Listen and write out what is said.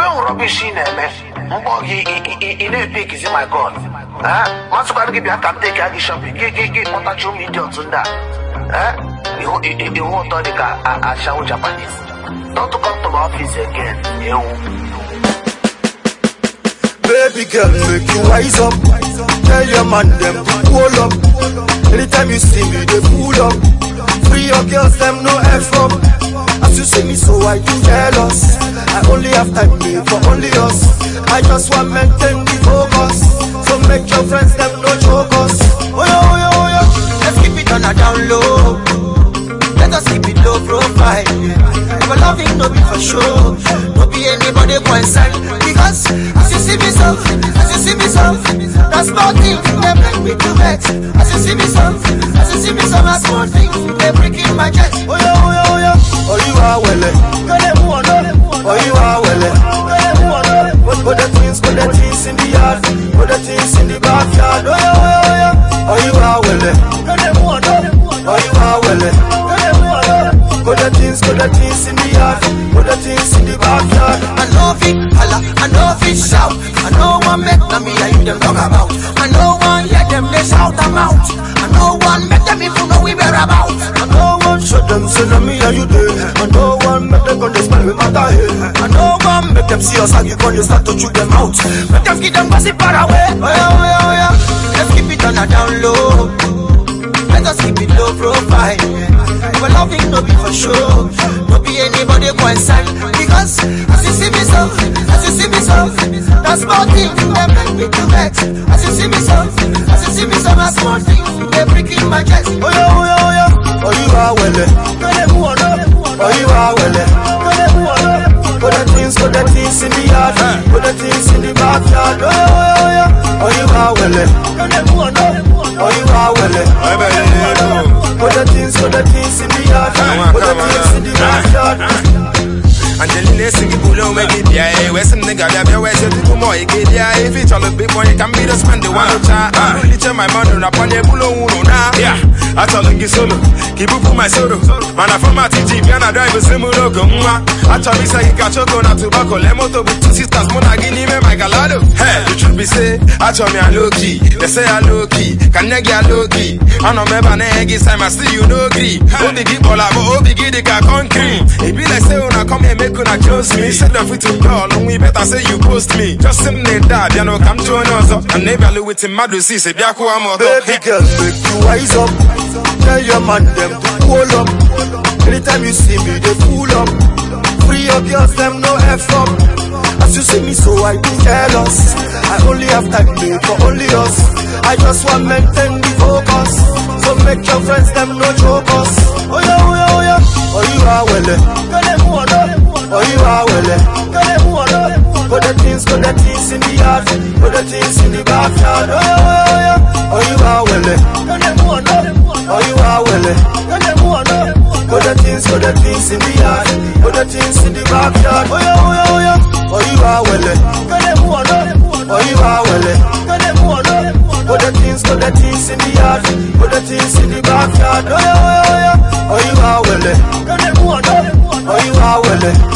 rubbish in there, in a big is my God. Once you gotta give you a can take a shopping, get what I show me on that. You won't talk a shower Japanese. Not to come to my office again. Baby girl, make you wise up. Tell your man them to pull up. Anytime you see me, they pull up. Free your girls, them no F up. As you see me, so I do jealous. I only have time for only us. I just want to maintain the focus. So make your friends, them no choke us. Oh yeah. Let's keep it on a down low. Let us keep it low profile. Never loving, no be for sure. No be anybody concerned. Because as you see me so, that's nothing. They make me to vex. As you see me so, that's small things. They breaking my chest. Oh yeah. Oh you are well. Oh you are well. Put the things in the yard. Put the things in the backyard. Oh yeah. Oh you are well. Oh you are well. Put the things in the yard. Put the things in the backyard. I know it holla, I know it shout. I know one make them me and you them talk about. I know one let them they shout them out. I know one make them even know we were about. I know one show them say na me and you there. I know one make them gonna smile with my head. I know one make them see us argue when you start to chew them out. Make them keep them gossip far away. Oh yeah. Let's keep it on a down low. Let us keep it low profile. But loving no be for sure. No be anybody concerned. Because as you see me so, that's small thing. They make me to vex. As you see me so, that's small thing. They breaking my chest. Oh yeah. Oh you are well. Oh you are well. Put the things in the yard. Put the things in the backyard. Oh yeah. Oh you are well. Oh you are well. Put the things in the yard. Put the things in the backyard. Angelina singing below make it yeah. Where's some nigga that where's the people more you get yeah. If it's all a big one, you can be the spend the one time. I really tell my mother up on the below now. Yeah, I tell him solo. Keep up my solo. Man, I from my TG, and I drive a similar go. I tell me say he got choco not tobacco. Lemoto with two sisters, Mona Guinea, my galado. Hey, the truth be say, I tell me I'm low key. They say I'm low key. Can you get low key? I know remember niggas time I see you no agree. Oh, the keep all I go, big the car concrete. It be like say when I come here, make una close me. Set the foot to call, and we better say you post me. Just him they dad, you know, come to another. And never look with him, mad to see, say, Biako, I'm a baby girl, make you wise up. Tell your man them to pull up. Anytime you see me, they pull up. Free your girls, them no F up. As you see me, so I do jealous. I only have time for only us. I just want to maintain the focus. So make your friends, them no joke us. Oh yeah. Oh you are well. Oh you are well. Put the things in the yard. Put the things in the backyard. Oh yeah. Oh you are well. Oh you are well. Put the things in the yard. Put the things in the backyard. Oh yeah. Oh you are well. Oh you are well. Put the things in the yard. Put the things in the backyard. Oh yeah. Oh you are well. Oh you are well.